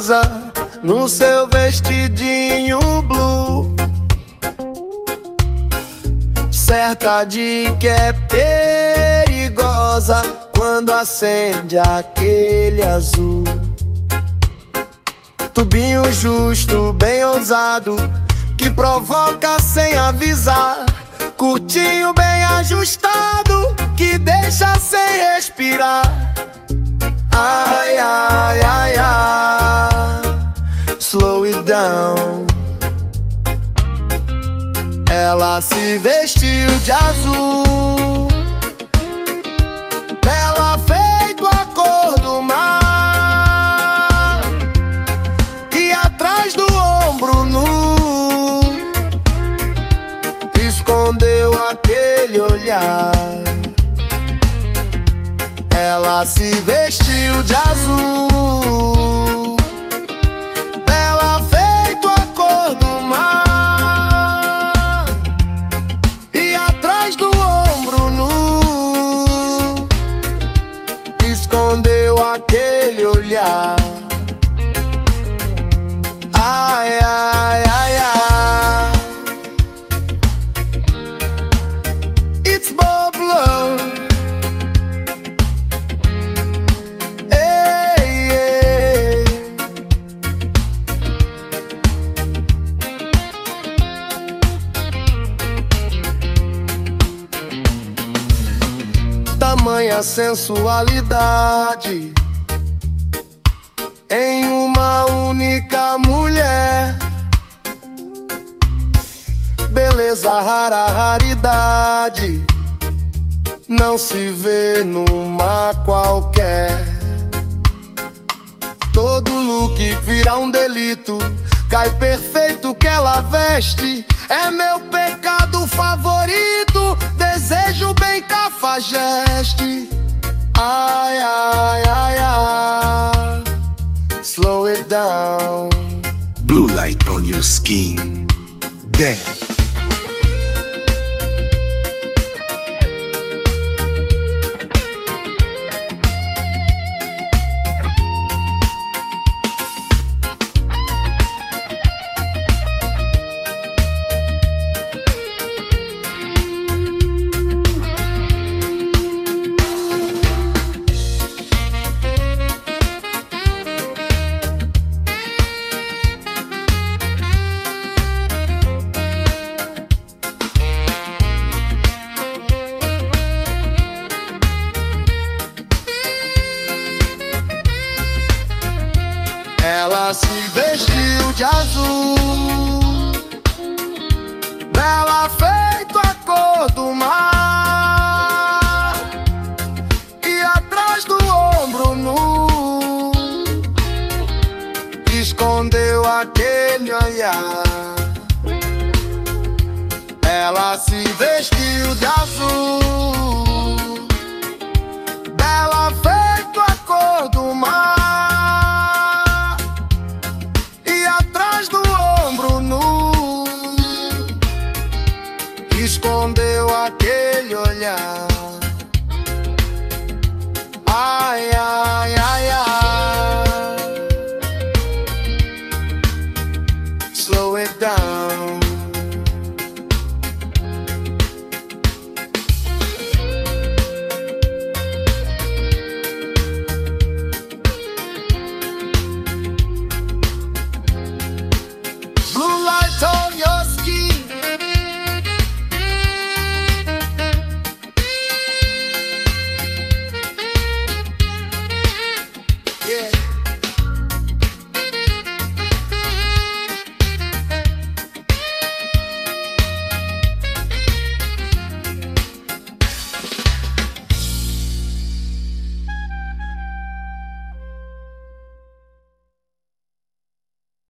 rosa no seu vestidinho blue, certa de que é perigosa quando acende aquele azul. Tubinho justo, bem ousado, que provoca sem avisar. Curtinho bem ajustado, que deixa sem respirar. Ai, ai, ai, ai, slow it down. Ela se vestiu de azul, bela feito a cor do mar, e atrás do ombro nu escondeu aquele olhar. Ela se vestiu de azul, bela feito a cor do mar, e atrás do ombro nu escondeu aquele olhar. Ai, ai, ai, ai, it's Bob Love. Tamanha sensualidade em uma única mulher, beleza rara, raridade, não se vê numa qualquer. Todo look vira um delito, cai perfeito que ela veste. É meu pecado favorito, desejo bem cafajeste. Ai, ai, ai, ai, slow it down. Blue light on your skin. Damn. Ela se vestiu de azul, bela feito a cor do mar, e atrás do ombro nu escondeu aquele olhar. Ela se vestiu de azul, bela feito a cor do mar, escondeu aquele olhar.